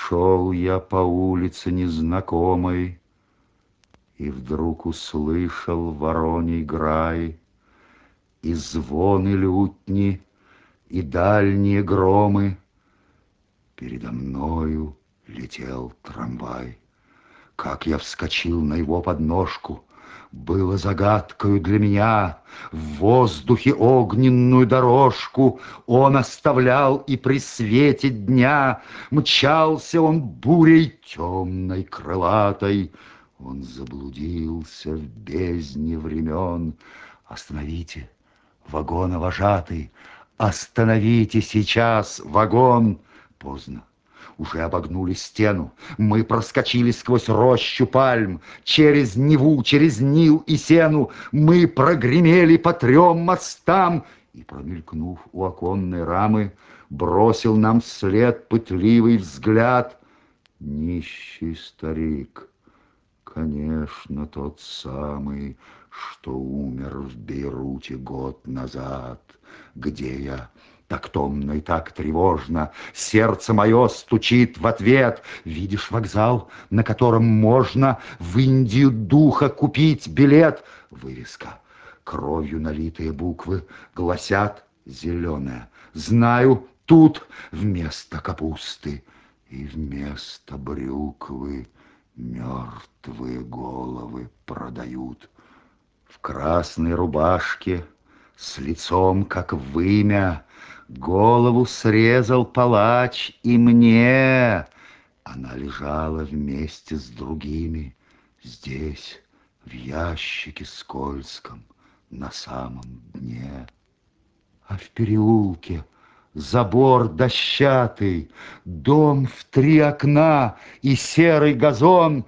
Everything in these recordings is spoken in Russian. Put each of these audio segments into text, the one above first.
Шел я по улице незнакомой, и вдруг услышал вороний грай, и звоны лютни, и дальние громы. Передо мною летел трамвай. Как я вскочил на его подножку, было загадкою для меня. В воздухе огненную дорожку он оставлял, и при свете дня мчался он бурей темной, крылатой. Он заблудился в бездне времен. Остановите, вагоновожатый, остановите сейчас вагон. Поздно. Уже обогнули стену. Мы проскочили сквозь рощу пальм, через Неву, через Нил и Сену. Мы прогремели по 3 мостам. И, промелькнув у оконной рамы, бросил нам вслед пытливый взгляд нищий старик. Конечно, тот самый, что умер в Бейруте год назад. Где я? Так томно и так тревожно. Сердце мое стучит в ответ. Видишь вокзал, на котором можно в Индию духа купить билет? Вывеска. Кровью налитые буквы гласят зеленая. Знаю, тут вместо капусты и вместо брюквы мертвые головы продают. В красной рубашке, с лицом, как вымя, голову срезал палач, и мне она лежала вместе с другими здесь, в ящике скользком, на самом дне. А в переулке забор дощатый, дом в 3 окна и серый газон.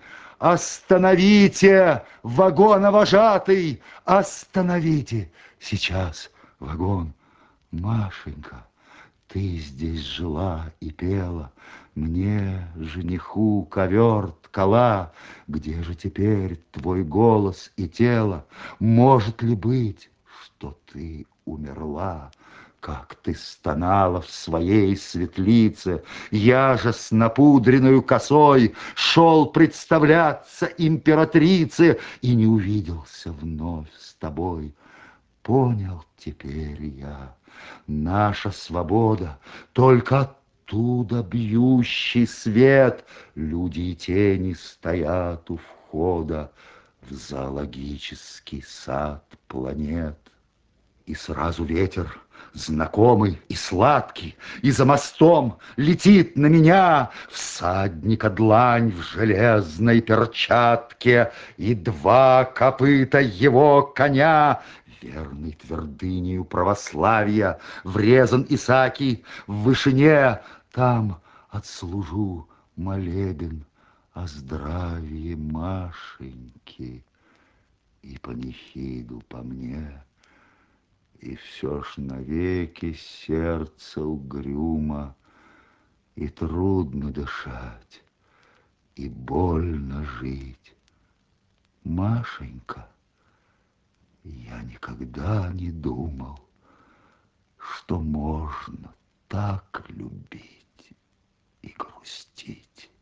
Остановите, вагоновожатый, остановите сейчас вагон. Машенька, ты здесь жила и пела, мне, жениху, ковер ткала. Где же теперь твой голос и тело? Может ли быть, что ты умерла? Как ты стонала в своей светлице! Я же с напудренную косой шел представляться императрице и не увиделся вновь с тобой. Понял теперь я, наша свобода только оттуда бьющий свет. Люди и тени стоят у входа в зоологический сад планет. И сразу ветер, знакомый и сладкий, и за мостом летит на меня всадника длань в железной перчатке и 2 копыта его коня. Верный твердынею православия врезан Исаакий в вышине. Там отслужу молебен о здравии Машеньки и панихиду по мне. И все ж навеки сердце угрюмо, и трудно дышать, и больно жить. Машенька, я никогда не думал, что можно так любить и грустить.